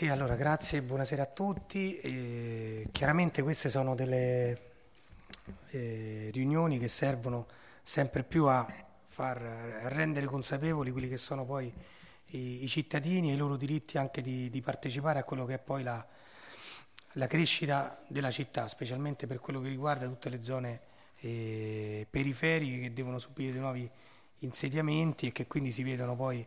Sì, allora grazie e buonasera a tutti. Chiaramente queste sono delle riunioni che servono sempre più a rendere consapevoli quelli che sono poi i cittadini e i loro diritti anche di partecipare a quello che è poi la crescita della città, specialmente per quello che riguarda tutte le zone periferiche che devono subire dei nuovi insediamenti e che quindi si vedono poi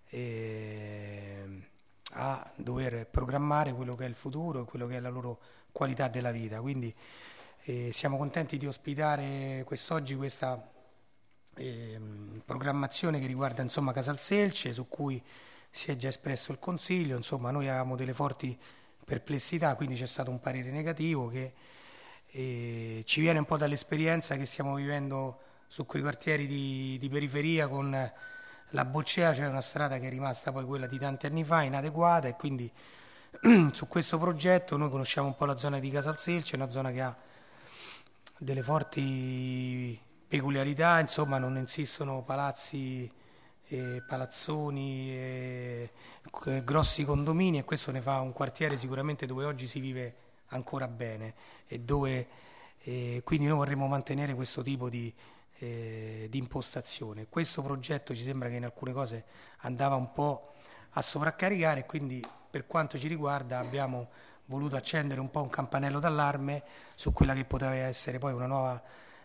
eh, a dover programmare quello che è il futuro e quello che è la loro qualità della vita. Quindi siamo contenti di ospitare quest'oggi questa programmazione che riguarda insomma Casalselce, su cui si è già espresso il Consiglio. Insomma, noi avevamo delle forti perplessità, quindi c'è stato un parere negativo che ci viene un po' dall'esperienza che stiamo vivendo su quei quartieri di periferia con la Boccea. C'è una strada che è rimasta poi quella di tanti anni fa, inadeguata, e quindi su questo progetto noi conosciamo un po' la zona di Casalselce, una zona che ha delle forti peculiarità, insomma non insistono palazzi, palazzoni, grossi condomini, e questo ne fa un quartiere sicuramente dove oggi si vive ancora bene e dove quindi noi vorremmo mantenere questo tipo di impostazione. Questo progetto ci sembra che in alcune cose andava un po' a sovraccaricare, e quindi per quanto ci riguarda abbiamo voluto accendere un po' un campanello d'allarme su quella che poteva essere poi una nuova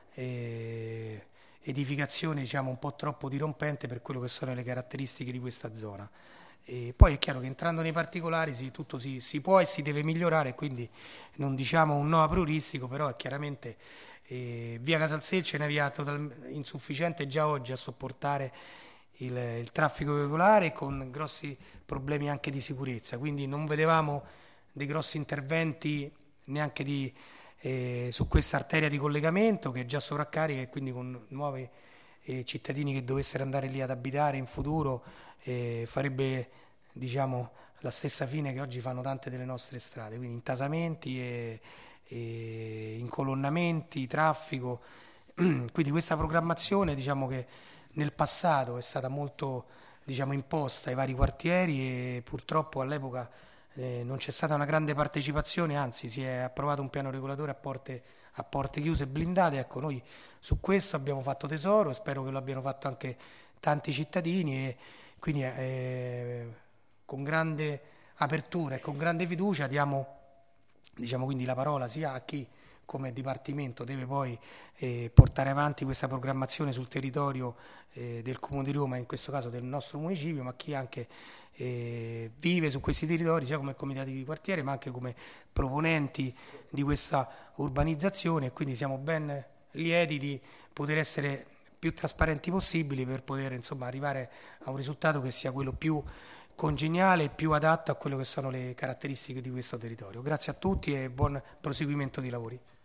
edificazione, diciamo un po' troppo dirompente per quello che sono le caratteristiche di questa zona. E poi è chiaro che entrando nei particolari tutto si può e si deve migliorare, quindi non diciamo un no a prioristico, però è chiaramente via Casalselce è una via insufficiente già oggi a sopportare il traffico veicolare, con grossi problemi anche di sicurezza, quindi non vedevamo dei grossi interventi neanche su questa arteria di collegamento che è già sovraccarica, e quindi con nuovi cittadini che dovessero andare lì ad abitare in futuro farebbe, diciamo, la stessa fine che oggi fanno tante delle nostre strade, quindi intasamenti e incolonnamenti, traffico. Quindi questa programmazione, diciamo, che nel passato è stata molto, diciamo, imposta ai vari quartieri, e purtroppo all'epoca non c'è stata una grande partecipazione, anzi si è approvato un piano regolatore a porte chiuse e blindate. Ecco, noi su questo abbiamo fatto tesoro, spero che lo abbiano fatto anche tanti cittadini, e quindi con grande apertura e con grande fiducia diamo, diciamo, quindi la parola sia a chi come Dipartimento deve poi portare avanti questa programmazione sul territorio del Comune di Roma, in questo caso del nostro municipio, ma chi anche vive su questi territori, sia come comitati di quartiere, ma anche come proponenti di questa urbanizzazione. E quindi siamo ben lieti di poter essere più trasparenti possibili per poter, insomma, arrivare a un risultato che sia quello più congeniale e più adatto a quello che sono le caratteristiche di questo territorio. Grazie a tutti e buon proseguimento di lavori.